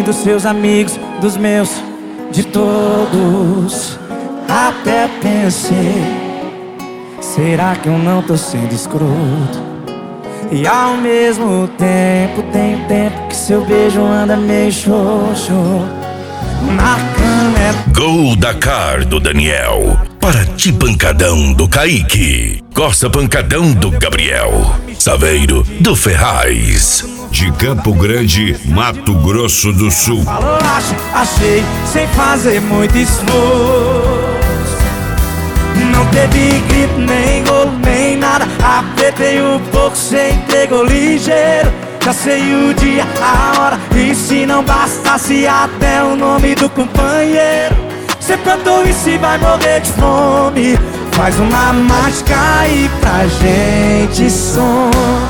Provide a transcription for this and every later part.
dos seus amigos, dos meus, de todos. Até pensei, será que eu não tô sendo escroto? E ao mesmo tempo, tem tempo que seu beijo anda meio xoxo. Na cama é Gol da Car do Daniel. Paraty Pancadão do Kaique. Costa Pancadão do Gabriel. Saveiro do Ferraz. De Campo Grande, Mato Grosso do Sul. falou, achei, sem fazer muito esforço. Não teve grito, nem golo, nem nada. Apertei um pouco, cê entregou ligeiro. Já sei o dia, a hora, e se não bastasse até o nome do companheiro. Cê plantou e se vai morrer de fome. Faz uma mágica aí pra gente som.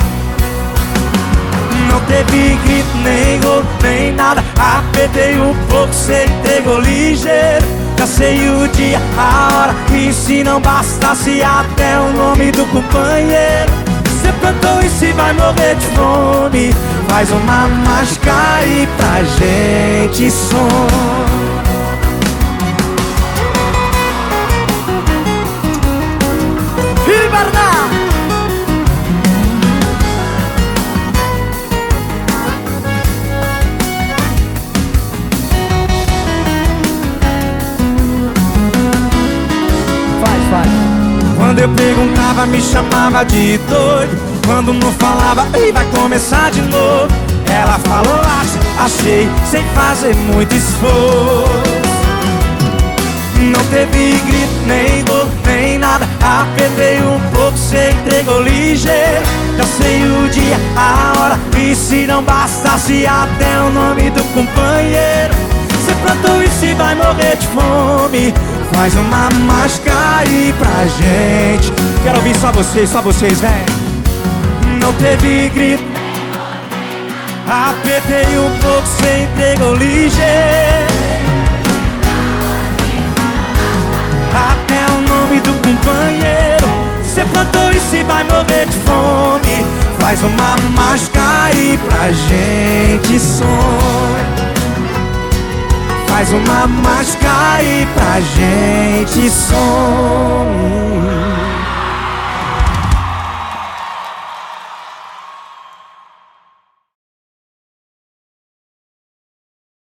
Não teve grito, nem gol, nem nada. Apertei um pouco, cê entregou ligeiro. Já sei o dia, a hora, e se não bastasse até o nome do companheiro. Cê plantou e se vai morrer de fome. Faz uma mágica aí pra gente som. Quando eu perguntava, me chamava de doido. Quando não falava, ei, vai começar de novo. Ela falou, achei, sem fazer muito esforço. Não teve grito, nem gol, nem nada. Apertei um pouco, cê entregou ligeiro. Já sei o dia, a hora, e se não bastasse até o nome do companheiro. Cê plantou e se vai morrer de fome. Faz uma mágica aí pra gente. Quero ouvir só vocês, vem. Não teve grito, apertei um pouco, cê entregou ligeiro. Até o nome do companheiro. Cê plantou e se vai morrer de fome. Faz uma mágica aí pra gente sonhar. Faz uma mágica aí pra gente sonhar.